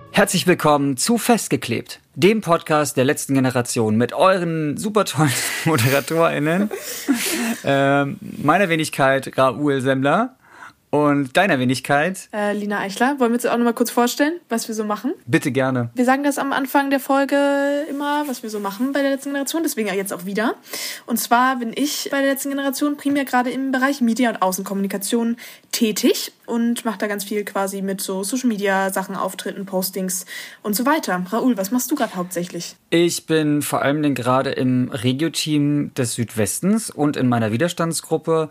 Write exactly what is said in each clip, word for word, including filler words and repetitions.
Herzlich willkommen zu Festgeklebt, dem Podcast der letzten Generation mit euren super tollen ModeratorInnen, ähm, meiner Wenigkeit Raoul Semmler und deiner Wenigkeit äh, Lina Eichler. Wollen wir uns auch noch mal kurz vorstellen, was wir so machen? Bitte gerne. Wir sagen das am Anfang der Folge immer, was wir so machen bei der letzten Generation, deswegen jetzt auch wieder. Und zwar bin ich bei der letzten Generation primär gerade im Bereich Media und Außenkommunikation tätig und mache da ganz viel quasi mit so Social-Media-Sachen, Auftritten, Postings und so weiter. Raoul, was machst du gerade hauptsächlich? Ich bin vor allem gerade im Regio-Team des Südwestens und in meiner Widerstandsgruppe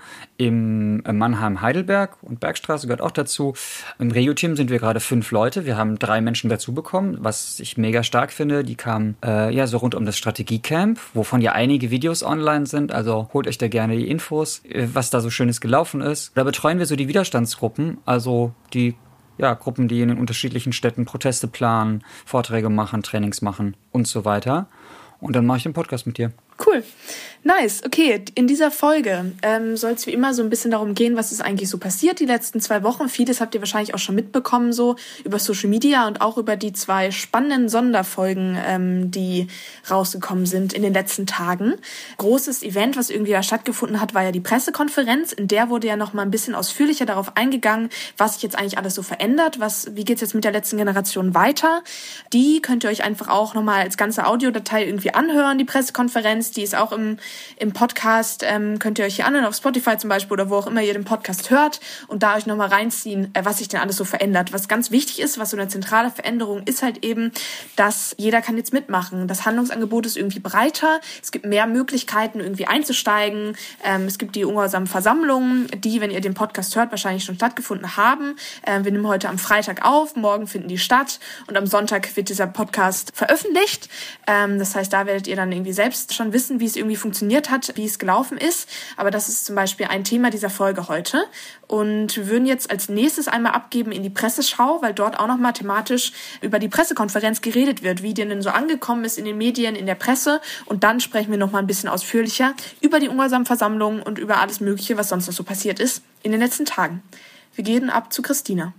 im Mannheim-Heidelberg und Bergstraße gehört auch dazu. Im Regio-Team sind wir gerade fünf Leute. Wir haben drei Menschen dazu bekommen, was ich mega stark finde. Die kamen äh, ja so rund um das Strategiecamp, wovon ja einige Videos online sind. Also holt euch da gerne die Infos, was da so Schönes gelaufen ist. Da betreuen wir so die Widerstandsgruppen, also die ja, Gruppen, die in den unterschiedlichen Städten Proteste planen, Vorträge machen, Trainings machen und so weiter. Und dann mache ich den Podcast mit dir. Cool. Nice. Okay, in dieser Folge ähm, soll es wie immer so ein bisschen darum gehen, was ist eigentlich so passiert die letzten zwei Wochen. Vieles habt ihr wahrscheinlich auch schon mitbekommen, so über Social Media und auch über die zwei spannenden Sonderfolgen, ähm, die rausgekommen sind in den letzten Tagen. Großes Event, was irgendwie da stattgefunden hat, war ja die Pressekonferenz. In der wurde ja noch mal ein bisschen ausführlicher darauf eingegangen, was sich jetzt eigentlich alles so verändert, was, wie geht's jetzt mit der letzten Generation weiter. Die könnt ihr euch einfach auch noch mal als ganze Audiodatei irgendwie anhören, die Pressekonferenz. Die ist auch im, im Podcast, ähm, könnt ihr euch hier anhören, auf Spotify zum Beispiel oder wo auch immer ihr den Podcast hört und da euch nochmal reinziehen, äh, was sich denn alles so verändert. Was ganz wichtig ist, was so eine zentrale Veränderung ist halt eben, dass jeder kann jetzt mitmachen. Das Handlungsangebot ist irgendwie breiter, es gibt mehr Möglichkeiten irgendwie einzusteigen, ähm, es gibt die ungehorsamen Versammlungen, die, wenn ihr den Podcast hört, wahrscheinlich schon stattgefunden haben. Ähm, wir nehmen heute am Freitag auf, morgen finden die statt und am Sonntag wird dieser Podcast veröffentlicht. Ähm, das heißt, da werdet ihr dann irgendwie selbst schon wissen, wie es irgendwie funktioniert hat, wie es gelaufen ist. Aber das ist zum Beispiel ein Thema dieser Folge heute. Und wir würden jetzt als nächstes einmal abgeben in die Presseschau, weil dort auch nochmal thematisch über die Pressekonferenz geredet wird, wie die denn so angekommen ist in den Medien, in der Presse. Und dann sprechen wir nochmal ein bisschen ausführlicher über die ungehorsamen Versammlungen und über alles Mögliche, was sonst noch so passiert ist in den letzten Tagen. Wir gehen ab zu Christina.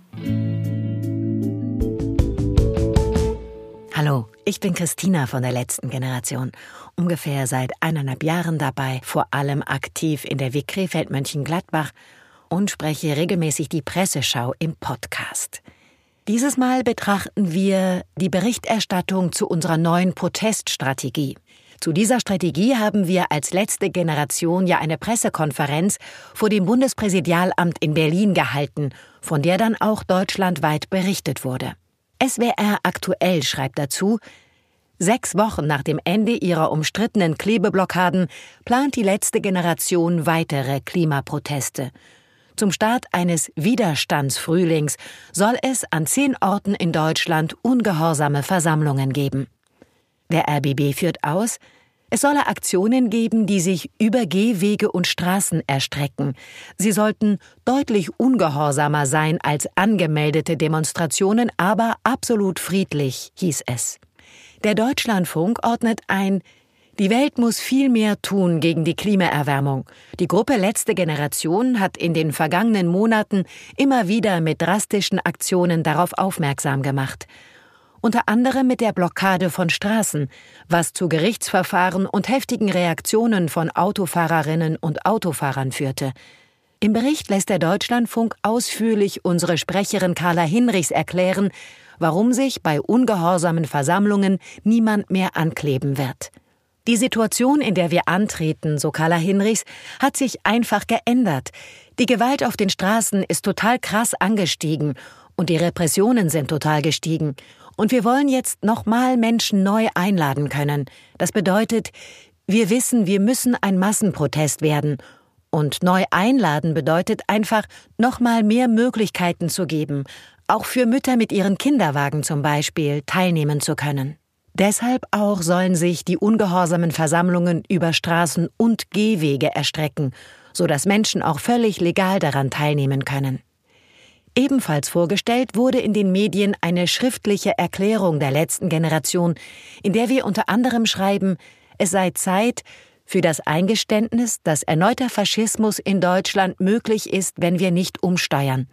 Hallo, ich bin Christina von der letzten Generation. Ungefähr seit eineinhalb Jahren dabei, vor allem aktiv in der W K Krefeld-Mönchengladbach und spreche regelmäßig die Presseschau im Podcast. Dieses Mal betrachten wir die Berichterstattung zu unserer neuen Proteststrategie. Zu dieser Strategie haben wir als letzte Generation ja eine Pressekonferenz vor dem Bundespräsidialamt in Berlin gehalten, von der dann auch deutschlandweit berichtet wurde. S W R aktuell schreibt dazu, sechs Wochen nach dem Ende ihrer umstrittenen Klebeblockaden plant die letzte Generation weitere Klimaproteste. Zum Start eines Widerstandsfrühlings soll es an zehn Orten in Deutschland ungehorsame Versammlungen geben. Der R B B führt aus, es solle Aktionen geben, die sich über Gehwege und Straßen erstrecken. Sie sollten deutlich ungehorsamer sein als angemeldete Demonstrationen, aber absolut friedlich, hieß es. Der Deutschlandfunk ordnet ein, die Welt muss viel mehr tun gegen die Klimaerwärmung. Die Gruppe Letzte Generation hat in den vergangenen Monaten immer wieder mit drastischen Aktionen darauf aufmerksam gemacht. Unter anderem mit der Blockade von Straßen, was zu Gerichtsverfahren und heftigen Reaktionen von Autofahrerinnen und Autofahrern führte. Im Bericht lässt der Deutschlandfunk ausführlich unsere Sprecherin Carla Hinrichs erklären, warum sich bei ungehorsamen Versammlungen niemand mehr ankleben wird. Die Situation, in der wir antreten, so Carla Hinrichs, hat sich einfach geändert. Die Gewalt auf den Straßen ist total krass angestiegen und die Repressionen sind total gestiegen. Und wir wollen jetzt nochmal Menschen neu einladen können. Das bedeutet, wir wissen, wir müssen ein Massenprotest werden. Und neu einladen bedeutet einfach, nochmal mehr Möglichkeiten zu geben, auch für Mütter mit ihren Kinderwagen zum Beispiel teilnehmen zu können. Deshalb auch sollen sich die ungehorsamen Versammlungen über Straßen und Gehwege erstrecken, sodass Menschen auch völlig legal daran teilnehmen können. Ebenfalls vorgestellt wurde in den Medien eine schriftliche Erklärung der letzten Generation, in der wir unter anderem schreiben, es sei Zeit für das Eingeständnis, dass erneuter Faschismus in Deutschland möglich ist, wenn wir nicht umsteuern.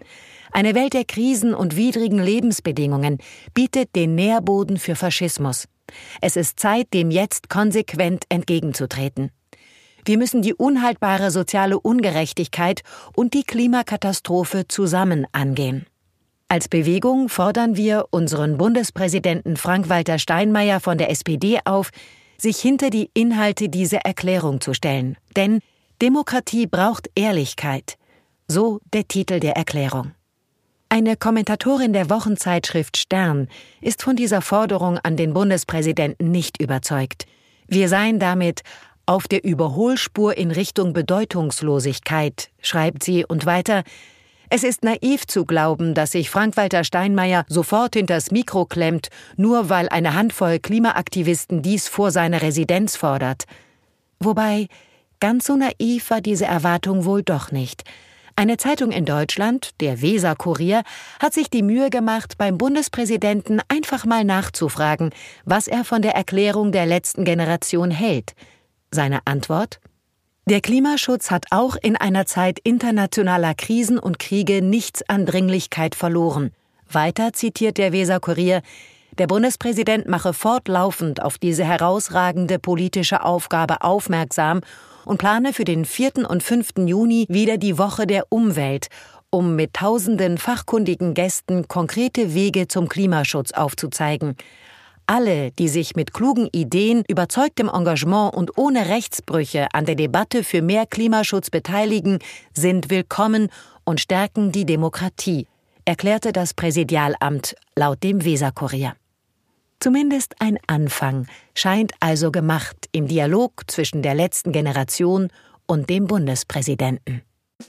Eine Welt der Krisen und widrigen Lebensbedingungen bietet den Nährboden für Faschismus. Es ist Zeit, dem jetzt konsequent entgegenzutreten. Wir müssen die unhaltbare soziale Ungerechtigkeit und die Klimakatastrophe zusammen angehen. Als Bewegung fordern wir unseren Bundespräsidenten Frank-Walter Steinmeier von der S P D auf, sich hinter die Inhalte dieser Erklärung zu stellen. Denn Demokratie braucht Ehrlichkeit. So der Titel der Erklärung. Eine Kommentatorin der Wochenzeitschrift Stern ist von dieser Forderung an den Bundespräsidenten nicht überzeugt. Wir seien damit auf der Überholspur in Richtung Bedeutungslosigkeit, schreibt sie und weiter: Es ist naiv zu glauben, dass sich Frank-Walter Steinmeier sofort hinters Mikro klemmt, nur weil eine Handvoll Klimaaktivisten dies vor seiner Residenz fordert. Wobei, ganz so naiv war diese Erwartung wohl doch nicht. Eine Zeitung in Deutschland, der Weser-Kurier, hat sich die Mühe gemacht, beim Bundespräsidenten einfach mal nachzufragen, was er von der Erklärung der letzten Generation hält. Seine Antwort: Der Klimaschutz hat auch in einer Zeit internationaler Krisen und Kriege nichts an Dringlichkeit verloren. Weiter zitiert der Weser-Kurier: Der Bundespräsident mache fortlaufend auf diese herausragende politische Aufgabe aufmerksam und plane für den vierten und fünften Juni wieder die Woche der Umwelt, um mit tausenden fachkundigen Gästen konkrete Wege zum Klimaschutz aufzuzeigen. Alle, die sich mit klugen Ideen, überzeugtem Engagement und ohne Rechtsbrüche an der Debatte für mehr Klimaschutz beteiligen, sind willkommen und stärken die Demokratie, erklärte das Präsidialamt laut dem Weser-Kurier. Zumindest ein Anfang scheint also gemacht im Dialog zwischen der letzten Generation und dem Bundespräsidenten.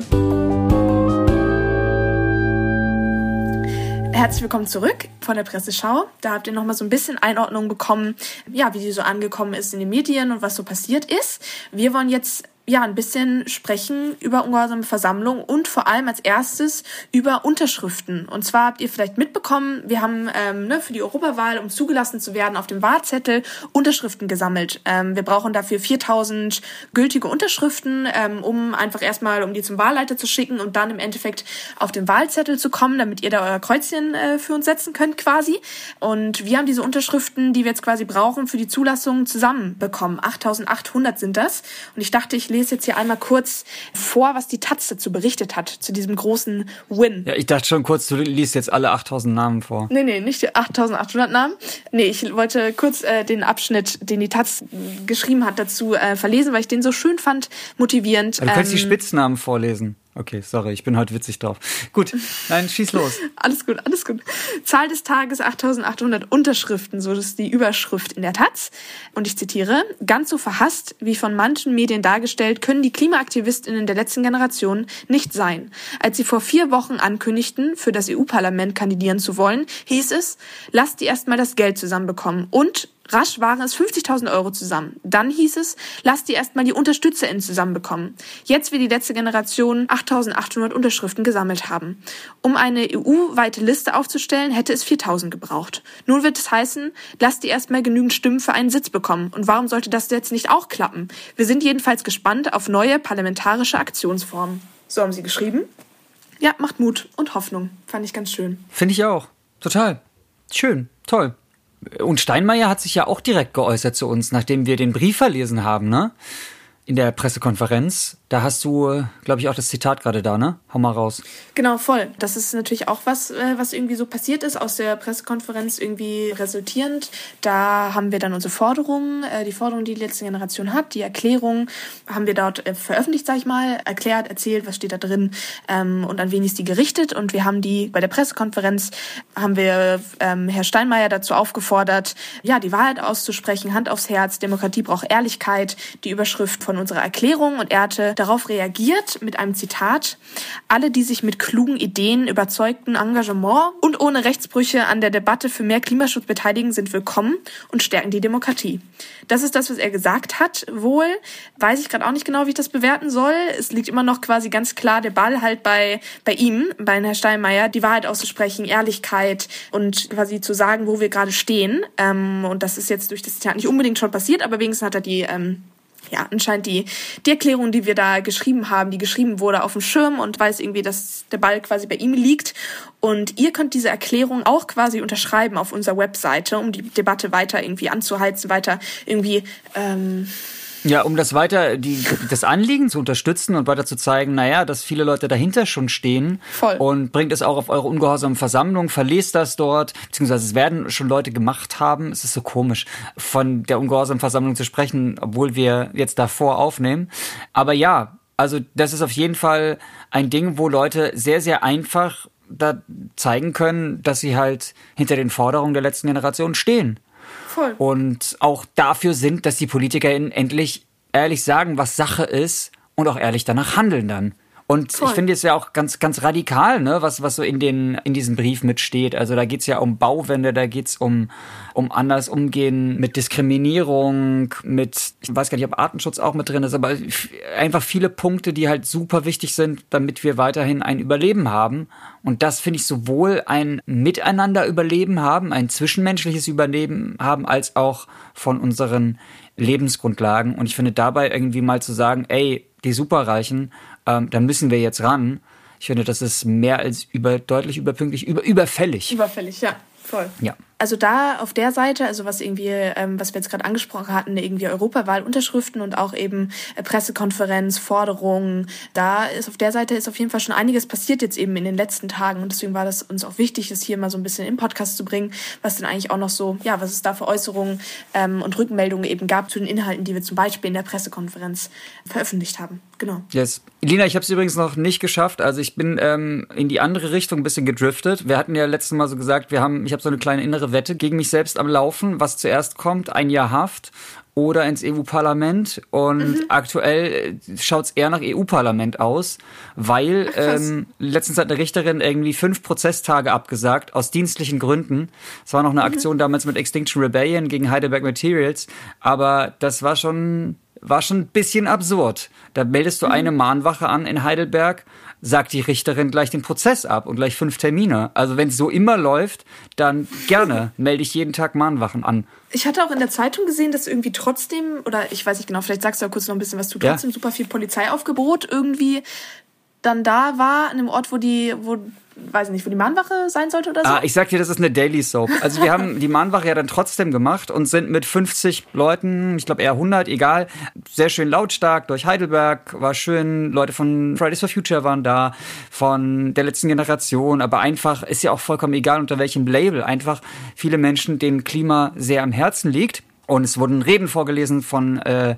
Herzlich willkommen zurück von der Presseschau. Da habt ihr nochmal so ein bisschen Einordnung bekommen, ja, wie die so angekommen ist in den Medien und was so passiert ist. Wir wollen jetzt ja ein bisschen sprechen über ungehorsame Versammlung und vor allem als erstes über Unterschriften. Und zwar habt ihr vielleicht mitbekommen, wir haben ähm, ne, für die Europawahl, um zugelassen zu werden, auf dem Wahlzettel Unterschriften gesammelt. Ähm, wir brauchen dafür viertausend gültige Unterschriften, ähm, um einfach erstmal, um die zum Wahlleiter zu schicken und dann im Endeffekt auf den Wahlzettel zu kommen, damit ihr da euer Kreuzchen äh, für uns setzen könnt quasi. Und wir haben diese Unterschriften, die wir jetzt quasi brauchen, für die Zulassung zusammenbekommen. achttausendachthundert sind das. Und ich dachte, ich lese jetzt hier einmal kurz vor, was die Taz dazu berichtet hat, zu diesem großen Win. Ja, ich dachte schon kurz, du liest jetzt alle achttausend Namen vor. Nee, nee, nicht die achttausendachthundert Namen. Nee, ich wollte kurz äh, den Abschnitt, den die Taz geschrieben hat, dazu äh, verlesen, weil ich den so schön fand, motivierend. Aber du kannst ähm, die Spitznamen vorlesen. Okay, sorry, ich bin heute witzig drauf. Gut, nein, schieß los. Alles gut, alles gut. Zahl des Tages achttausendachthundert Unterschriften, so ist die Überschrift in der Taz. Und ich zitiere: Ganz so verhasst, wie von manchen Medien dargestellt, können die KlimaaktivistInnen der letzten Generation nicht sein. Als sie vor vier Wochen ankündigten, für das E U-Parlament kandidieren zu wollen, hieß es, lasst die erstmal das Geld zusammenbekommen und rasch waren es fünfzigtausend Euro zusammen. Dann hieß es, lasst die erstmal die UnterstützerInnen zusammenbekommen. Jetzt will die letzte Generation achttausendachthundert Unterschriften gesammelt haben. Um eine E U-weite Liste aufzustellen, hätte es viertausend gebraucht. Nun wird es heißen, lasst die erstmal genügend Stimmen für einen Sitz bekommen. Und warum sollte das jetzt nicht auch klappen? Wir sind jedenfalls gespannt auf neue parlamentarische Aktionsformen. So haben sie geschrieben. Ja, macht Mut und Hoffnung. Fand ich ganz schön. Finde ich auch. Total. Schön. Toll. Und Steinmeier hat sich ja auch direkt geäußert zu uns, nachdem wir den Brief verlesen haben, ne? In der Pressekonferenz. Da hast du, glaube ich, auch das Zitat gerade da, ne? Hau mal raus. Genau, voll. Das ist natürlich auch was, was irgendwie so passiert ist, aus der Pressekonferenz irgendwie resultierend. Da haben wir dann unsere Forderungen, die Forderungen, die die letzte Generation hat, die Erklärung haben wir dort veröffentlicht, sag ich mal, erklärt, erzählt, was steht da drin und an wen ist die gerichtet. Und wir haben die, bei der Pressekonferenz haben wir ähm, Herr Steinmeier dazu aufgefordert, ja, die Wahrheit auszusprechen, Hand aufs Herz, Demokratie braucht Ehrlichkeit, die Überschrift von unserer Erklärung, und er hatte darauf reagiert mit einem Zitat: Alle, die sich mit klugen Ideen, überzeugtem Engagement und ohne Rechtsbrüche an der Debatte für mehr Klimaschutz beteiligen, sind willkommen und stärken die Demokratie. Das ist das, was er gesagt hat. Wohl weiß ich gerade auch nicht genau, wie ich das bewerten soll. Es liegt immer noch quasi ganz klar der Ball halt bei bei ihm, bei Herrn Steinmeier, die Wahrheit auszusprechen, Ehrlichkeit und quasi zu sagen, wo wir gerade stehen. Ähm, und das ist jetzt durch das Zitat nicht unbedingt schon passiert, aber wenigstens hat er die ähm, ja, anscheinend die, die Erklärung, die wir da geschrieben haben, die geschrieben wurde, auf dem Schirm und weiß irgendwie, dass der Ball quasi bei ihm liegt. Und ihr könnt diese Erklärung auch quasi unterschreiben auf unserer Webseite, um die Debatte weiter irgendwie anzuheizen, weiter irgendwie... Ähm Ja, um das weiter, die, das Anliegen zu unterstützen und weiter zu zeigen, naja, dass viele Leute dahinter schon stehen. Voll. Und bringt es auch auf eure ungehorsamen Versammlungen, verlest das dort, beziehungsweise es werden schon Leute gemacht haben. Es ist so komisch, von der ungehorsamen Versammlung zu sprechen, obwohl wir jetzt davor aufnehmen. Aber ja, also das ist auf jeden Fall ein Ding, wo Leute sehr, sehr einfach da zeigen können, dass sie halt hinter den Forderungen der letzten Generation stehen. Voll. Und auch dafür sind, dass die PolitikerInnen endlich ehrlich sagen, was Sache ist und auch ehrlich danach handeln dann. Und Voll. Ich finde es ja auch ganz, ganz radikal, ne, was, was so in den, in diesem Brief mitsteht. Also da geht's ja um Bauwende, da geht's um, um anders umgehen mit Diskriminierung, mit, ich weiß gar nicht, ob Artenschutz auch mit drin ist, aber einfach viele Punkte, die halt super wichtig sind, damit wir weiterhin ein Überleben haben. Und das finde ich sowohl ein Miteinander-Überleben haben, ein zwischenmenschliches Überleben haben, als auch von unseren Lebensgrundlagen. Und ich finde dabei irgendwie mal zu sagen, ey, die Superreichen, ähm, da müssen wir jetzt ran. Ich finde, das ist mehr als über, deutlich überpünktlich, über, überfällig. Überfällig, ja, voll. Ja. Also da auf der Seite, also was irgendwie, ähm, was wir jetzt gerade angesprochen hatten, irgendwie Europawahl, Unterschriften und auch eben äh, Pressekonferenz, Forderungen, da ist auf der Seite ist auf jeden Fall schon einiges passiert jetzt eben in den letzten Tagen und deswegen war das uns auch wichtig, das hier mal so ein bisschen im Podcast zu bringen, was denn eigentlich auch noch so, ja, was es da für Äußerungen ähm, und Rückmeldungen eben gab zu den Inhalten, die wir zum Beispiel in der Pressekonferenz veröffentlicht haben. Genau. Yes. Lina, ich habe es übrigens noch nicht geschafft, also ich bin ähm, in die andere Richtung ein bisschen gedriftet. Wir hatten ja letztes Mal so gesagt, wir haben, ich habe so eine kleine innere Wette gegen mich selbst am Laufen, was zuerst kommt, ein Jahr Haft oder ins E U-Parlament. Und mhm. aktuell schaut es eher nach E U-Parlament aus, weil ähm, letztens hat eine Richterin irgendwie fünf Prozesstage abgesagt, aus dienstlichen Gründen. Es war noch eine mhm. Aktion damals mit Extinction Rebellion gegen Heidelberg Materials, aber das war schon... war schon ein bisschen absurd. Da meldest du mhm. eine Mahnwache an in Heidelberg, sagt die Richterin gleich den Prozess ab und gleich fünf Termine. Also wenn es so immer läuft, dann gerne melde ich jeden Tag Mahnwachen an. Ich hatte auch in der Zeitung gesehen, dass irgendwie trotzdem, oder ich weiß nicht genau, vielleicht sagst du ja kurz noch ein bisschen was zu, trotzdem ja. super viel Polizeiaufgebot irgendwie dann da war, an dem Ort, wo die, wo, weiß nicht, wo die Mahnwache sein sollte oder so? Ah, ich sag dir, das ist eine Daily Soap. Also wir haben die Mahnwache ja dann trotzdem gemacht und sind mit fünfzig Leuten, ich glaube eher hundert, egal, sehr schön lautstark durch Heidelberg, war schön, Leute von Fridays for Future waren da, von der letzten Generation, aber einfach, ist ja auch vollkommen egal, unter welchem Label, einfach viele Menschen, denen Klima sehr am Herzen liegt. Und es wurden Reden vorgelesen von äh,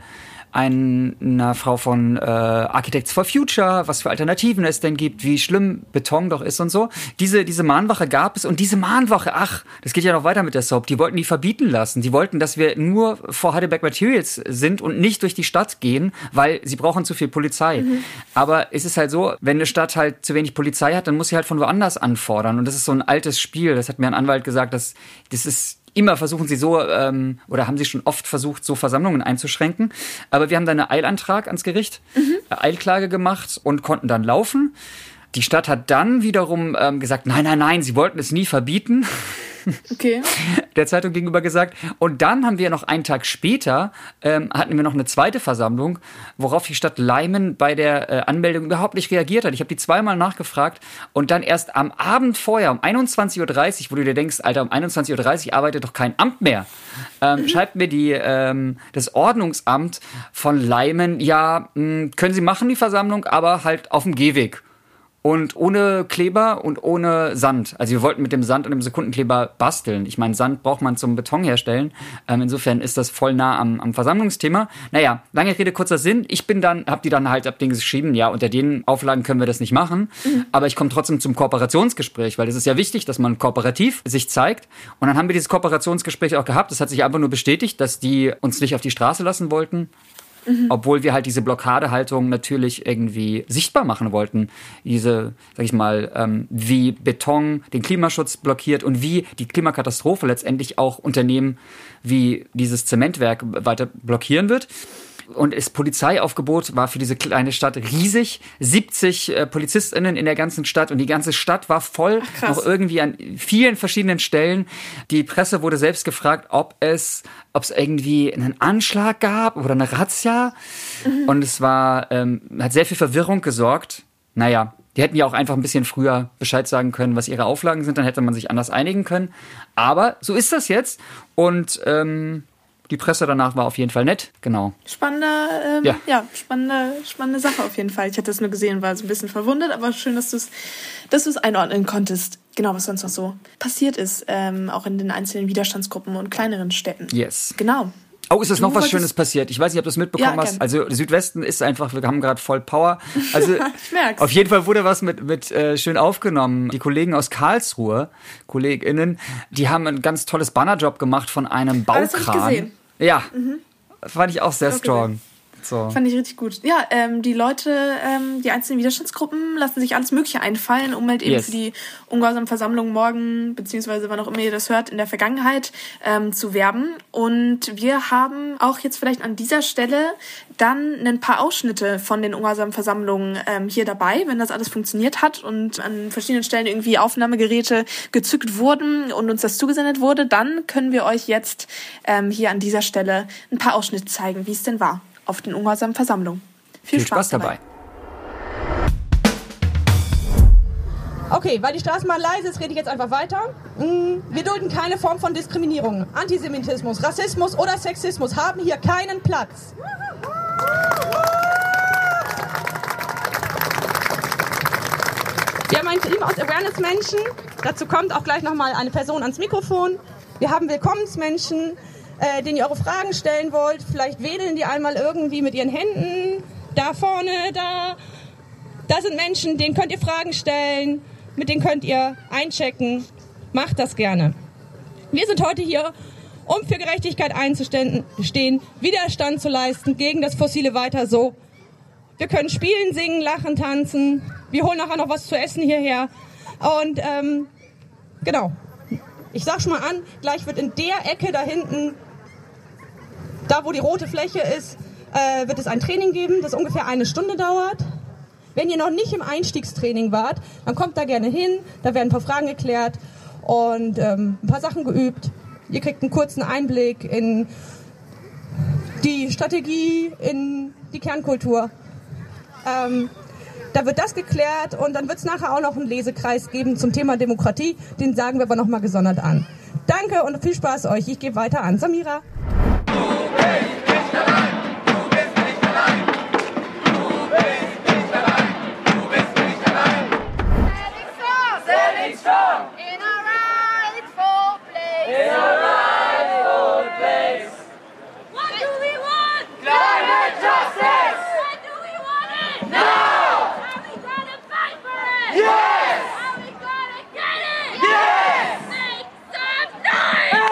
einer Frau von äh, Architects for Future, was für Alternativen es denn gibt, wie schlimm Beton doch ist und so. Diese diese Mahnwache gab es und diese Mahnwache, ach, das geht ja noch weiter mit der Soap, die wollten die verbieten lassen. Die wollten, dass wir nur vor Heidelberg Materials sind und nicht durch die Stadt gehen, weil sie brauchen zu viel Polizei. Mhm. Aber es ist halt so, wenn eine Stadt halt zu wenig Polizei hat, dann muss sie halt von woanders anfordern. Und das ist so ein altes Spiel. Das hat mir ein Anwalt gesagt, dass das ist immer versuchen sie so, ähm, oder haben sie schon oft versucht, so Versammlungen einzuschränken. Aber wir haben dann einen Eilantrag ans Gericht, mhm. eine Eilklage gemacht und konnten dann laufen. Die Stadt hat dann wiederum ähm, gesagt, nein, nein, nein, sie wollten es nie verbieten. Okay. Der Zeitung gegenüber gesagt. Und dann haben wir noch einen Tag später, ähm, hatten wir noch eine zweite Versammlung, worauf die Stadt Leimen bei der äh, Anmeldung überhaupt nicht reagiert hat. Ich habe die zweimal nachgefragt und dann erst am Abend vorher, um einundzwanzig Uhr dreißig, wo du dir denkst, Alter, um einundzwanzig Uhr dreißig arbeitet doch kein Amt mehr, ähm, mhm. schreibt mir die, ähm, das Ordnungsamt von Leimen, ja, mh, können Sie machen, die Versammlung, aber halt auf dem Gehweg. Und ohne Kleber und ohne Sand. Also wir wollten mit dem Sand und dem Sekundenkleber basteln. Ich meine, Sand braucht man zum Beton herstellen. Ähm, insofern ist das voll nah am, am Versammlungsthema. Naja, lange Rede, kurzer Sinn. Ich bin dann, hab die dann halt ab Ding geschrieben, ja, unter den Auflagen können wir das nicht machen. Mhm. Aber ich komme trotzdem zum Kooperationsgespräch, weil es ist ja wichtig, dass man kooperativ sich zeigt. Und dann haben wir dieses Kooperationsgespräch auch gehabt. Das hat sich einfach nur bestätigt, dass die uns nicht auf die Straße lassen wollten. Mhm. Obwohl wir halt diese Blockadehaltung natürlich irgendwie sichtbar machen wollten. Diese, sag ich mal, ähm, wie Beton den Klimaschutz blockiert und wie die Klimakatastrophe letztendlich auch Unternehmen wie dieses Zementwerk weiter blockieren wird. und das Polizeiaufgebot war für diese kleine Stadt riesig. siebzig äh, PolizistInnen in der ganzen Stadt und die ganze Stadt war voll, Ach, noch irgendwie an vielen verschiedenen Stellen. Die Presse wurde selbst gefragt, ob es, ob es irgendwie einen Anschlag gab oder eine Razzia. Mhm. Und es war, ähm, hat sehr viel Verwirrung gesorgt. Naja, die hätten ja auch einfach ein bisschen früher Bescheid sagen können, was ihre Auflagen sind, dann hätte man sich anders einigen können. Aber so ist das jetzt. Und ähm, die Presse danach war auf jeden Fall nett, genau. Spannende, ähm, ja. ja, spannende, spannende Sache auf jeden Fall. Ich hatte es nur gesehen, war so ein bisschen verwundert, aber schön, dass du es dass du es einordnen konntest. Genau, was sonst noch so passiert ist, ähm, auch in den einzelnen Widerstandsgruppen und kleineren Städten. Yes. Genau. Oh, ist es noch was Schönes passiert? Ich weiß nicht, ob du es mitbekommen ja, hast. Also Südwesten ist einfach, wir haben gerade voll Power. Also ich merk's. Auf jeden Fall wurde was mit mit äh, schön aufgenommen. Die Kollegen aus Karlsruhe, KollegInnen, die haben ein ganz tolles Bannerjob gemacht von einem Baukran. Das hab ich gesehen. Ja, mhm. fand ich auch sehr strong. So. Fand ich richtig gut. Ja, ähm, die Leute, ähm, die einzelnen Widerstandsgruppen lassen sich alles Mögliche einfallen, um halt eben yes. für die ungehorsamen Versammlungen morgen, beziehungsweise wann auch immer ihr das hört, in der Vergangenheit ähm, zu werben. Und wir haben auch jetzt vielleicht an dieser Stelle dann ein paar Ausschnitte von den ungehorsamen Versammlungen ähm, hier dabei, wenn das alles funktioniert hat und an verschiedenen Stellen irgendwie Aufnahmegeräte gezückt wurden und uns das zugesendet wurde, dann können wir euch jetzt ähm, hier an dieser Stelle ein paar Ausschnitte zeigen, wie es denn war auf den ungehorsamen Versammlungen. Viel, Viel Spaß, Spaß dabei. Okay, weil die Straßenbahn leise ist, rede ich jetzt einfach weiter. Wir dulden keine Form von Diskriminierung. Antisemitismus, Rassismus oder Sexismus haben hier keinen Platz. Wir haben ein Team aus Awareness-Menschen. Dazu kommt auch gleich nochmal eine Person ans Mikrofon. Wir haben Willkommensmenschen, Äh, denen ihr eure Fragen stellen wollt. Vielleicht wedeln die einmal irgendwie mit ihren Händen. Da vorne, da. Da sind Menschen, denen könnt ihr Fragen stellen. Mit denen könnt ihr einchecken. Macht das gerne. Wir sind heute hier, um für Gerechtigkeit einzustehen, Widerstand zu leisten gegen das fossile Weiter so. Wir können spielen, singen, lachen, tanzen. Wir holen nachher noch was zu essen hierher. Und ähm, genau. Ich sag schon mal an, gleich wird in der Ecke da hinten, da wo die rote Fläche ist, äh, wird es ein Training geben, das ungefähr eine Stunde dauert. Wenn ihr noch nicht im Einstiegstraining wart, dann kommt da gerne hin, da werden ein paar Fragen geklärt und ähm, ein paar Sachen geübt. Ihr kriegt einen kurzen Einblick in die Strategie, in die Kernkultur. Ähm, Da wird das geklärt und dann wird es nachher auch noch einen Lesekreis geben zum Thema Demokratie. Den sagen wir aber nochmal gesondert an. Danke und viel Spaß euch. Ich gebe weiter an Samira. Du bist nicht allein, du bist nicht allein. Du bist nicht allein, du bist nicht allein. Standing strong, standing strong. In a rightful place. In a rightful place. What do we want? Climate justice. When do we want it? Now. Yes! Are we gonna get it? Yes! Make some noise!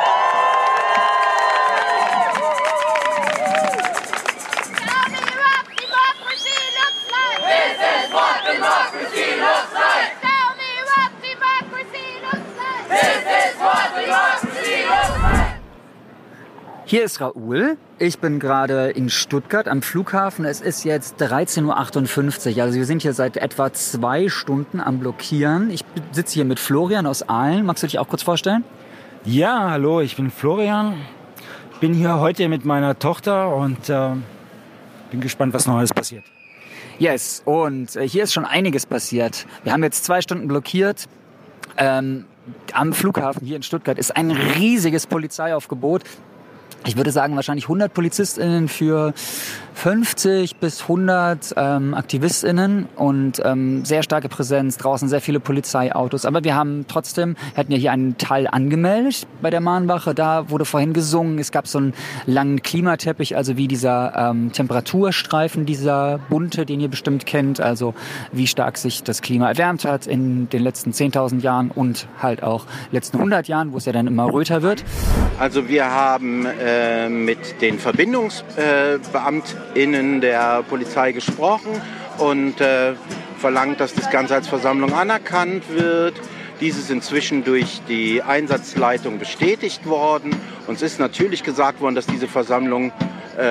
Tell me what democracy looks like! This is what democracy looks like! Tell me what democracy looks like! This is what democracy looks like! Hier ist Raoul. Ich bin gerade in Stuttgart am Flughafen. Es ist jetzt dreizehn Uhr achtundfünfzig. Also wir sind hier seit etwa zwei Stunden am Blockieren. Ich sitze hier mit Florian aus Aalen. Magst du dich auch kurz vorstellen? Ja, hallo, ich bin Florian. Bin hier heute mit meiner Tochter und äh, bin gespannt, was noch alles passiert. Yes, und äh, hier ist schon einiges passiert. Wir haben jetzt zwei Stunden blockiert. Ähm, am Flughafen hier in Stuttgart ist ein riesiges Polizeiaufgebot. Ich würde sagen, wahrscheinlich hundert PolizistInnen für fünfzig bis hundert ähm, AktivistInnen und ähm, sehr starke Präsenz, draußen sehr viele Polizeiautos. Aber wir haben trotzdem, wir hatten ja hier einen Teil angemeldet bei der Mahnwache, da wurde vorhin gesungen, es gab so einen langen Klimateppich, also wie dieser ähm, Temperaturstreifen, dieser bunte, den ihr bestimmt kennt, also wie stark sich das Klima erwärmt hat in den letzten zehntausend Jahren und halt auch letzten hundert Jahren, wo es ja dann immer röter wird. Also wir haben äh, mit den Verbindungsbeamten innen der Polizei gesprochen und äh, verlangt, dass das Ganze als Versammlung anerkannt wird. Dies ist inzwischen durch die Einsatzleitung bestätigt worden. Uns ist natürlich gesagt worden, dass diese Versammlung äh,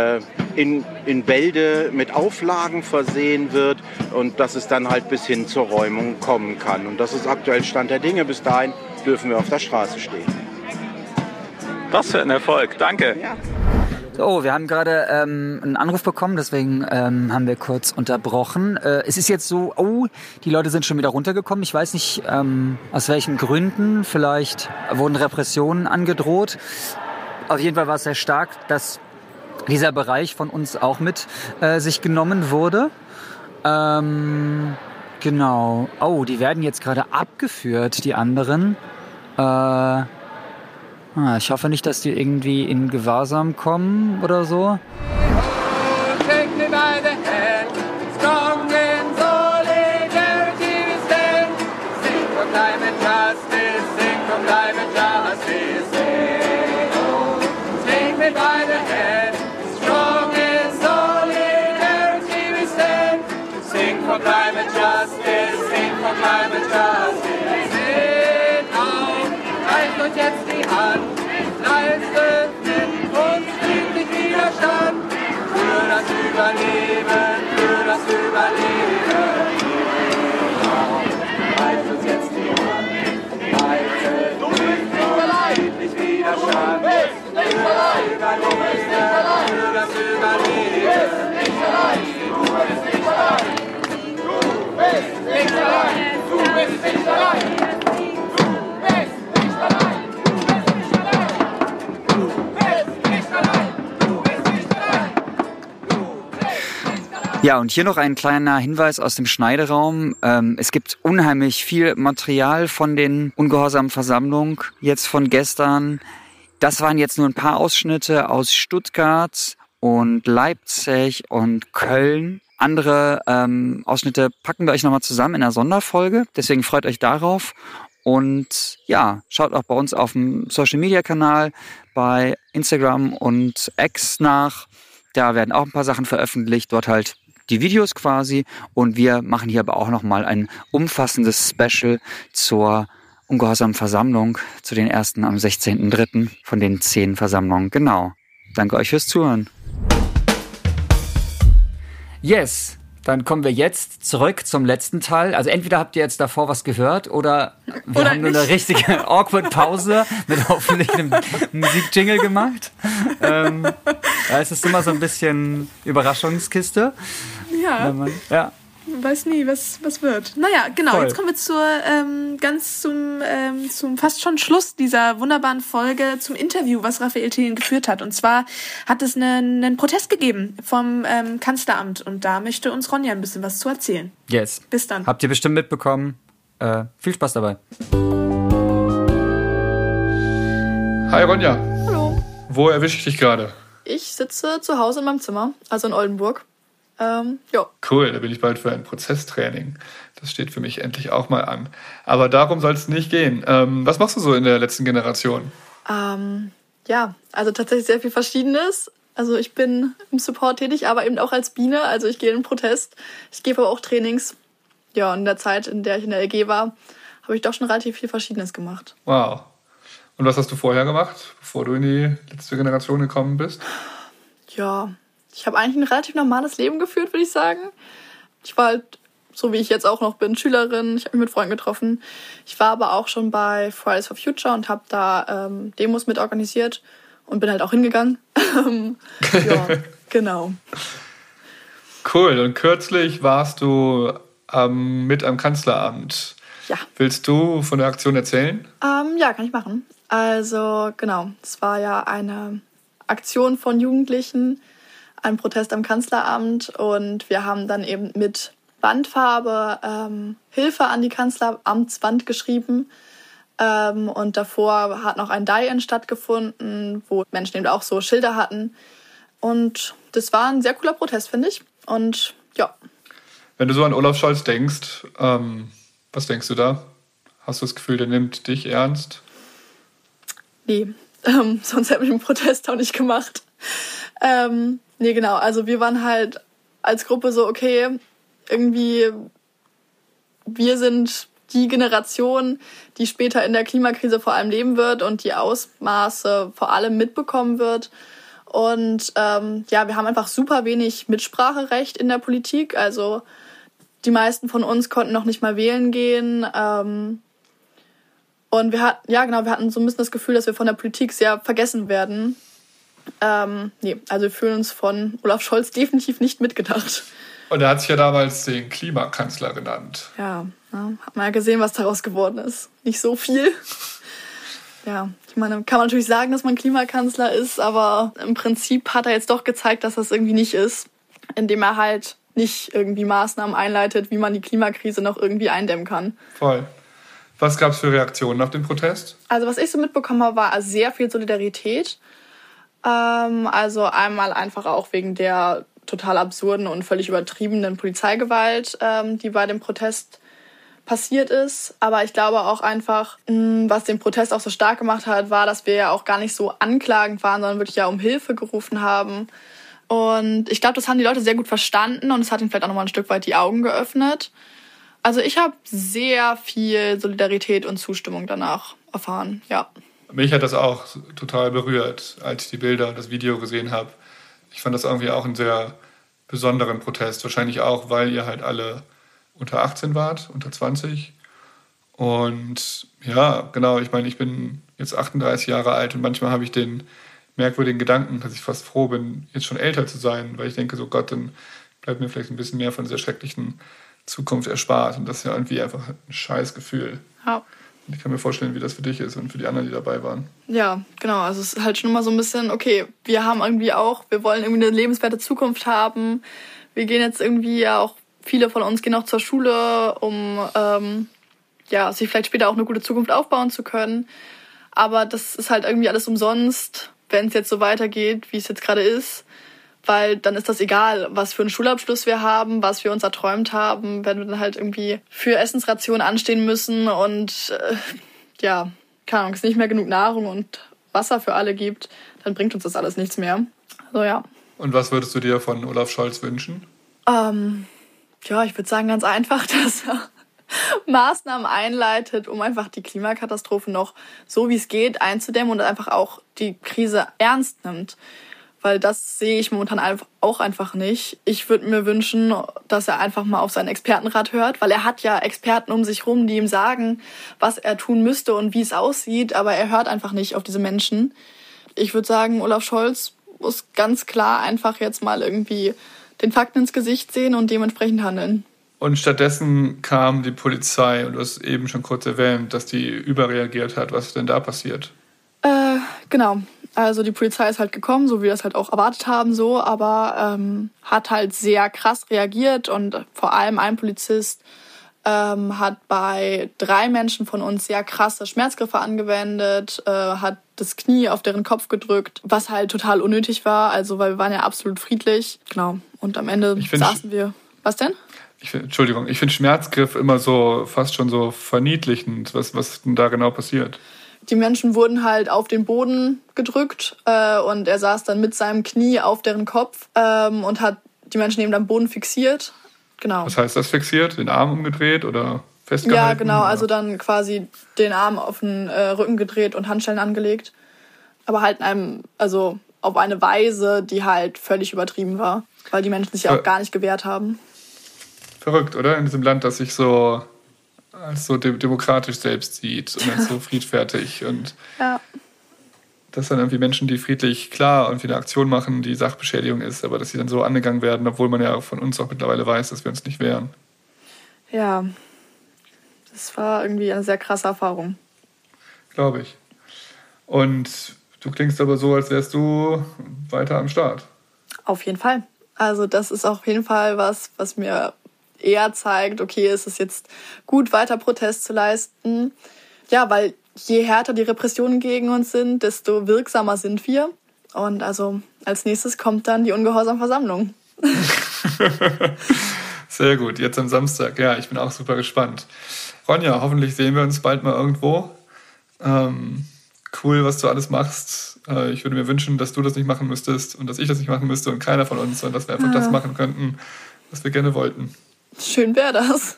in, in Bälde mit Auflagen versehen wird und dass es dann halt bis hin zur Räumung kommen kann. Und das ist aktuell Stand der Dinge. Bis dahin dürfen wir auf der Straße stehen. Was für ein Erfolg, danke. Ja. So, wir haben gerade ähm, einen Anruf bekommen, deswegen ähm, haben wir kurz unterbrochen. Äh, es ist jetzt so, oh, die Leute sind schon wieder runtergekommen. Ich weiß nicht, ähm, aus welchen Gründen. Vielleicht wurden Repressionen angedroht. Auf jeden Fall war es sehr stark, dass dieser Bereich von uns auch mit äh, sich genommen wurde. Ähm, genau. Oh, die werden jetzt gerade abgeführt, die anderen. Äh... Ah, ich hoffe nicht, dass die irgendwie in Gewahrsam kommen oder so. Take me by the hand, strong in solidarity we stand. Sing for climate justice, sing for climate justice. Sing, oh, take me by the hand, strong in solidarity we stand. Sing for climate justice, sing for climate justice. Sing, oh, reicht euch jetzt die Hand. Leistet mit uns friedlich Widerstand für das Überleben, für das Überleben. Reißt uns jetzt die Hand, leistet mit uns friedlich Widerstand für das Überleben, für das Überleben. Du bist nicht allein, du bist nicht allein, du bist nicht allein, du bist nicht allein. Ja, und hier noch ein kleiner Hinweis aus dem Schneideraum. Ähm, es gibt unheimlich viel Material von den ungehorsamen Versammlungen, jetzt von gestern. Das waren jetzt nur ein paar Ausschnitte aus Stuttgart und Leipzig und Köln. Andere ähm, Ausschnitte packen wir euch nochmal zusammen in einer Sonderfolge. Deswegen freut euch darauf. Und ja, schaut auch bei uns auf dem Social-Media-Kanal bei Instagram und X nach. Da werden auch ein paar Sachen veröffentlicht. Dort halt die Videos quasi. Und wir machen hier aber auch nochmal ein umfassendes Special zur ungehorsamen Versammlung, zu den ersten am sechzehnten dritten von den zehn Versammlungen. Genau. Danke euch fürs Zuhören. Yes, dann kommen wir jetzt zurück zum letzten Teil. Also entweder habt ihr jetzt davor was gehört oder wir Oder haben nur nicht. eine richtige awkward Pause mit hoffentlich einem Musikjingle gemacht. Ähm, da ist es immer so ein bisschen Überraschungskiste. Ja, Wenn man, ja. man weiß nie, was, was wird. Naja, genau, Voll. jetzt kommen wir zur, ähm, ganz zum, ähm, zum fast schon Schluss dieser wunderbaren Folge, zum Interview, was Raphael Thielen geführt hat. Und zwar hat es einen, einen Protest gegeben vom ähm, Kanzleramt und da möchte uns Ronja ein bisschen was zu erzählen. Yes. Bis dann. Habt ihr bestimmt mitbekommen. Äh, viel Spaß dabei. Hi Ronja, Hallo. wo erwische ich dich gerade? Ich sitze zu Hause in meinem Zimmer, also in Oldenburg. Ähm, ja. Cool, da bin ich bald für ein Prozesstraining. Das steht für mich endlich auch mal an. Aber darum soll es nicht gehen. Ähm, was machst du so in der letzten Generation? Ähm, ja, also tatsächlich sehr viel Verschiedenes. Also ich bin im Support tätig, aber eben auch als Biene. Also ich gehe in den Protest. Ich gebe aber auch Trainings. Ja, und in der Zeit, in der ich in der L G war, habe ich doch schon relativ viel Verschiedenes gemacht. Wow. Und was hast du vorher gemacht, bevor du in die letzte Generation gekommen bist? Ja, ich habe eigentlich ein relativ normales Leben geführt, würde ich sagen. Ich war halt, so wie ich jetzt auch noch bin, Schülerin. Ich habe mich mit Freunden getroffen. Ich war aber auch schon bei Fridays for Future und habe da ähm, Demos mit organisiert und bin halt auch hingegangen. Ja, genau. Cool. Und kürzlich warst du ähm, mit am Kanzleramt. Ja. Willst du von der Aktion erzählen? Ähm, ja, kann ich machen. Also genau, es war ja eine Aktion von Jugendlichen, ein Protest am Kanzleramt und wir haben dann eben mit Wandfarbe ähm, Hilfe an die Kanzleramtswand geschrieben ähm, und davor hat noch ein Die-In stattgefunden, wo Menschen eben auch so Schilder hatten und das war ein sehr cooler Protest, finde ich. Und ja. Wenn du so an Olaf Scholz denkst, ähm, was denkst du da? Hast du das Gefühl, der nimmt dich ernst? Nee, ähm, sonst hätte ich den Protest auch nicht gemacht. Ähm, nee, genau, also wir waren halt als Gruppe so, okay, irgendwie, wir sind die Generation, die später in der Klimakrise vor allem leben wird und die Ausmaße vor allem mitbekommen wird. Und ähm, ja, wir haben einfach super wenig Mitspracherecht in der Politik. Also die meisten von uns konnten noch nicht mal wählen gehen. Ähm, und wir hatten, ja genau, wir hatten so ein bisschen das Gefühl, dass wir von der Politik sehr vergessen werden. Ähm, nee, also wir fühlen uns von Olaf Scholz definitiv nicht mitgedacht. Und er hat sich ja damals den Klimakanzler genannt. Ja, ja, hat man ja gesehen, was daraus geworden ist. Nicht so viel. Ja, ich meine, kann man natürlich sagen, dass man Klimakanzler ist, aber im Prinzip hat er jetzt doch gezeigt, dass das irgendwie nicht ist, indem er halt nicht irgendwie Maßnahmen einleitet, wie man die Klimakrise noch irgendwie eindämmen kann. Voll. Was gab es für Reaktionen auf den Protest? Also was ich so mitbekommen habe, war sehr viel Solidarität. Ähm, also einmal einfach auch wegen der total absurden und völlig übertriebenen Polizeigewalt, ähm, die bei dem Protest passiert ist. Aber ich glaube auch einfach, was den Protest auch so stark gemacht hat, war, dass wir ja auch gar nicht so anklagend waren, sondern wirklich ja um Hilfe gerufen haben. Und ich glaube, das haben die Leute sehr gut verstanden und es hat ihnen vielleicht auch nochmal ein Stück weit die Augen geöffnet. Also ich habe sehr viel Solidarität und Zustimmung danach erfahren, ja. Mich hat das auch total berührt, als ich die Bilder und das Video gesehen habe. Ich fand das irgendwie auch einen sehr besonderen Protest. Wahrscheinlich auch, weil ihr halt alle unter achtzehn wart, unter zwanzig. Und ja, genau, ich meine, ich bin jetzt achtunddreißig Jahre alt und manchmal habe ich den merkwürdigen Gedanken, dass ich fast froh bin, jetzt schon älter zu sein, weil ich denke, so Gott, dann bleibt mir vielleicht ein bisschen mehr von dieser schrecklichen Zukunft erspart. Und das ist ja irgendwie einfach ein scheiß Gefühl. Ja. Und ich kann mir vorstellen, wie das für dich ist und für die anderen, die dabei waren. Ja, genau. Also es ist halt schon mal so ein bisschen, okay, wir haben irgendwie auch, wir wollen irgendwie eine lebenswerte Zukunft haben. Wir gehen jetzt irgendwie ja auch, viele von uns gehen auch zur Schule, um ähm, ja, sich vielleicht später auch eine gute Zukunft aufbauen zu können. Aber das ist halt irgendwie alles umsonst, wenn es jetzt so weitergeht, wie es jetzt gerade ist. Weil dann ist das egal, was für einen Schulabschluss wir haben, was wir uns erträumt haben, wenn wir dann halt irgendwie für Essensrationen anstehen müssen und äh, ja, keine Ahnung, es nicht mehr genug Nahrung und Wasser für alle gibt, dann bringt uns das alles nichts mehr. Also ja. Und was würdest du dir von Olaf Scholz wünschen? Ähm, ja, ich würde sagen ganz einfach, dass er Maßnahmen einleitet, um einfach die Klimakatastrophe noch so wie es geht einzudämmen und einfach auch die Krise ernst nimmt. Weil das sehe ich momentan auch einfach nicht. Ich würde mir wünschen, dass er einfach mal auf seinen Expertenrat hört, weil er hat ja Experten um sich rum, die ihm sagen, was er tun müsste und wie es aussieht, aber er hört einfach nicht auf diese Menschen. Ich würde sagen, Olaf Scholz muss ganz klar einfach jetzt mal irgendwie den Fakten ins Gesicht sehen und dementsprechend handeln. Und stattdessen kam die Polizei, und du hast eben schon kurz erwähnt, dass die überreagiert hat. Was ist denn da passiert? Äh, genau. Also die Polizei ist halt gekommen, so wie wir das halt auch erwartet haben, so, aber ähm, hat halt sehr krass reagiert und vor allem ein Polizist ähm, hat bei drei Menschen von uns sehr krasse Schmerzgriffe angewendet, äh, hat das Knie auf deren Kopf gedrückt, was halt total unnötig war, also weil wir waren ja absolut friedlich, genau. Und am Ende saßen wir. Was denn? Ich find, Entschuldigung, ich finde Schmerzgriff immer so fast schon so verniedlichend. Was, was ist denn da genau passiert? Die Menschen wurden halt auf den Boden gedrückt äh, und er saß dann mit seinem Knie auf deren Kopf ähm, und hat die Menschen eben am Boden fixiert. Genau. Was heißt das fixiert? Den Arm umgedreht oder festgehalten? Ja, genau. Oder? Also dann quasi den Arm auf den äh, Rücken gedreht und Handschellen angelegt. Aber halt in einem, also auf eine Weise, die halt völlig übertrieben war, weil die Menschen sich ja auch gar nicht gewehrt haben. Verrückt, oder? In diesem Land, das sich so als so demokratisch selbst sieht und als so friedfertig. Und ja. dass dann irgendwie Menschen, die friedlich klar irgendwie eine Aktion machen, die Sachbeschädigung ist, aber dass sie dann so angegangen werden, obwohl man ja von uns auch mittlerweile weiß, dass wir uns nicht wehren. Ja, das war irgendwie eine sehr krasse Erfahrung. Glaube ich. Und du klingst aber so, als wärst du weiter am Start. Auf jeden Fall. Also das ist auf jeden Fall was, was mir eher zeigt, okay, es ist jetzt gut, weiter Protest zu leisten. Ja, weil je härter die Repressionen gegen uns sind, desto wirksamer sind wir. Und also als nächstes kommt dann die Ungehorsamversammlung. Sehr gut, jetzt am Samstag. Ja, ich bin auch super gespannt. Ronja, hoffentlich sehen wir uns bald mal irgendwo. Ähm, cool, was du alles machst. Äh, ich würde mir wünschen, dass du das nicht machen müsstest und dass ich das nicht machen müsste und keiner von uns, sondern dass wir einfach ah. das machen könnten, was wir gerne wollten. Schön wäre das.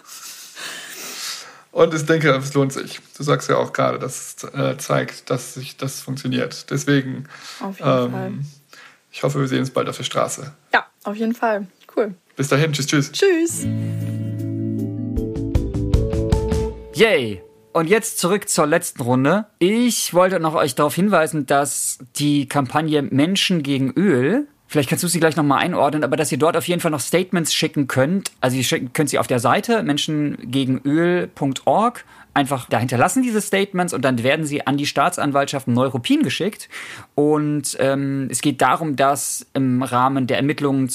Und ich denke, es lohnt sich. Du sagst ja auch gerade, dass es äh, zeigt, dass sich das funktioniert. Deswegen Auf jeden ähm, Fall. ich hoffe, wir sehen uns bald auf der Straße. Ja, auf jeden Fall. Cool. Bis dahin, tschüss, tschüss. Tschüss. Yay! Und jetzt zurück zur letzten Runde. Ich wollte noch euch darauf hinweisen, dass die Kampagne Menschen gegen Öl, vielleicht kannst du sie gleich nochmal einordnen, aber dass ihr dort auf jeden Fall noch Statements schicken könnt. Also ihr schicken, könnt sie auf der Seite menschengegenöl punkt org einfach da hinterlassen, diese Statements, und dann werden sie an die Staatsanwaltschaft Neuruppin geschickt. Und ähm, es geht darum, dass im Rahmen der Ermittlungen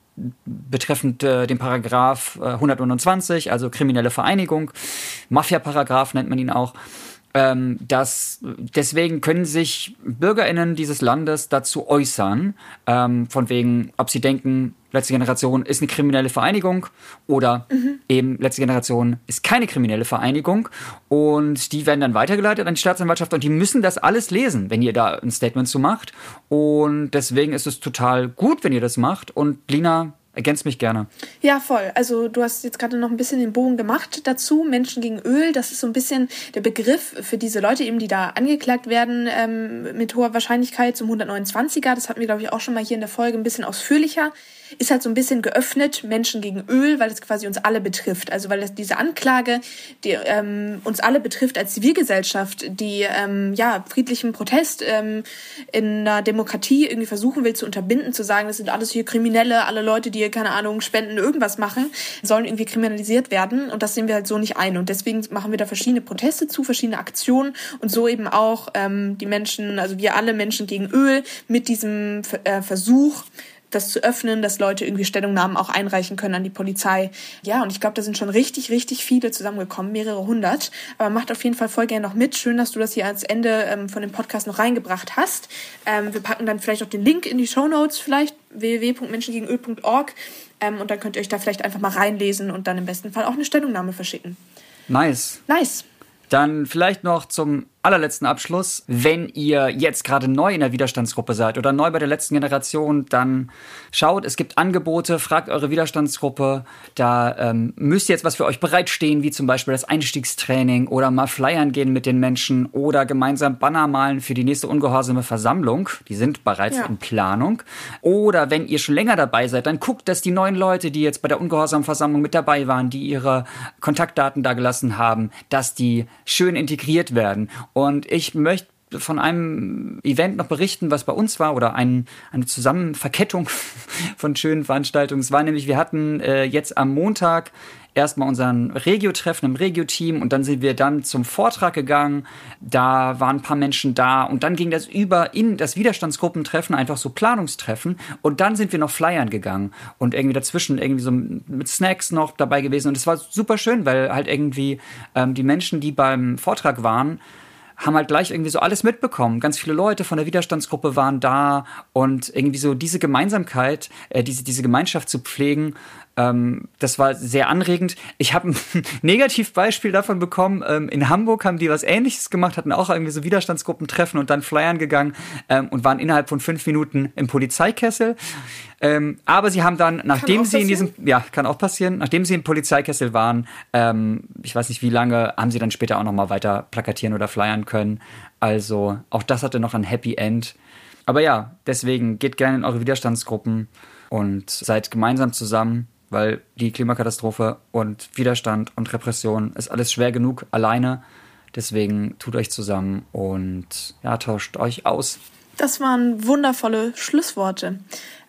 betreffend äh, den Paragraph äh, hundertneunundzwanzig, also kriminelle Vereinigung, Mafia-Paragraph nennt man ihn auch, ähm, dass deswegen können sich BürgerInnen dieses Landes dazu äußern, ähm, von wegen, ob sie denken, letzte Generation ist eine kriminelle Vereinigung oder mhm. eben letzte Generation ist keine kriminelle Vereinigung, und die werden dann weitergeleitet an die Staatsanwaltschaft und die müssen das alles lesen, wenn ihr da ein Statement zu macht, und deswegen ist es total gut, wenn ihr das macht. Und Lina, ergänzt mich gerne. Ja, voll. Also du hast jetzt gerade noch ein bisschen den Bogen gemacht dazu. Menschen gegen Öl, das ist so ein bisschen der Begriff für diese Leute eben, die da angeklagt werden ähm, mit hoher Wahrscheinlichkeit zum hundertneunundzwanziger. Das hatten wir, glaube ich, auch schon mal hier in der Folge ein bisschen ausführlicher. Ist halt so ein bisschen geöffnet, Menschen gegen Öl, weil es quasi uns alle betrifft. Also weil das, diese Anklage, die ähm, uns alle betrifft als Zivilgesellschaft, die ähm, ja friedlichen Protest ähm, in einer Demokratie irgendwie versuchen will zu unterbinden, zu sagen, das sind alles hier Kriminelle, alle Leute, die hier, keine Ahnung, spenden, irgendwas machen, sollen irgendwie kriminalisiert werden, und das sehen wir halt so nicht ein. Und deswegen machen wir da verschiedene Proteste zu, verschiedene Aktionen, und so eben auch ähm, die Menschen, also wir alle Menschen gegen Öl, mit diesem äh, Versuch, das zu öffnen, dass Leute irgendwie Stellungnahmen auch einreichen können an die Polizei. Ja, und ich glaube, da sind schon richtig, richtig viele zusammengekommen, mehrere hundert. Aber macht auf jeden Fall voll gerne noch mit. Schön, dass du das hier als Ende ähm, von dem Podcast noch reingebracht hast. Ähm, wir packen dann vielleicht auch den Link in die Shownotes, vielleicht w w w punkt menschengegenöl punkt org, ähm, und dann könnt ihr euch da vielleicht einfach mal reinlesen und dann im besten Fall auch eine Stellungnahme verschicken. Nice. Nice. Dann vielleicht noch zum allerletzten Abschluss. Wenn ihr jetzt gerade neu in der Widerstandsgruppe seid oder neu bei der letzten Generation, dann schaut, es gibt Angebote, fragt eure Widerstandsgruppe. Da ähm, müsst ihr jetzt was für euch bereitstehen, wie zum Beispiel das Einstiegstraining oder mal flyern gehen mit den Menschen oder gemeinsam Banner malen für die nächste ungehorsame Versammlung. Die sind bereits ja. in Planung. Oder wenn ihr schon länger dabei seid, dann guckt, dass die neuen Leute, die jetzt bei der ungehorsamen Versammlung mit dabei waren, die ihre Kontaktdaten da gelassen haben, dass die schön integriert werden. Und ich möchte von einem Event noch berichten, was bei uns war, oder ein, eine Zusammenverkettung von schönen Veranstaltungen. Es war nämlich, wir hatten äh, jetzt am Montag erstmal unseren Regio-Treffen im Regio-Team, und dann sind wir dann zum Vortrag gegangen. Da waren ein paar Menschen da, und dann ging das über in das Widerstandsgruppentreffen, einfach so Planungstreffen, und dann sind wir noch flyern gegangen und irgendwie dazwischen irgendwie so mit Snacks noch dabei gewesen, und es war super schön, weil halt irgendwie ähm, die Menschen, die beim Vortrag waren, haben halt gleich irgendwie so alles mitbekommen. Ganz viele Leute von der Widerstandsgruppe waren da, und irgendwie so diese Gemeinsamkeit, äh, diese, diese Gemeinschaft zu pflegen, ähm, das war sehr anregend. Ich habe ein Negativbeispiel davon bekommen. Ähm, in Hamburg haben die was Ähnliches gemacht, hatten auch irgendwie so Widerstandsgruppentreffen und dann flyern gegangen ähm, und waren innerhalb von fünf Minuten im Polizeikessel. Ähm, aber sie haben dann, nachdem sie in diesem, ja, kann auch passieren, nachdem sie im Polizeikessel waren, ähm, ich weiß nicht wie lange, haben sie dann später auch nochmal weiter plakatieren oder flyern können. Also auch das hatte noch ein Happy End. Aber ja, deswegen geht gerne in eure Widerstandsgruppen und seid gemeinsam zusammen, weil die Klimakatastrophe und Widerstand und Repression ist alles schwer genug alleine. Deswegen tut euch zusammen und ja, tauscht euch aus. Das waren wundervolle Schlussworte.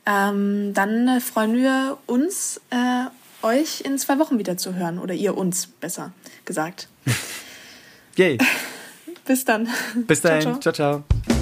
Ähm, dann äh, freuen wir uns, äh, euch in zwei Wochen wieder zu hören. Oder ihr uns, besser gesagt. Yay. Bis dann. Bis dahin. Ciao, ciao. ciao, ciao.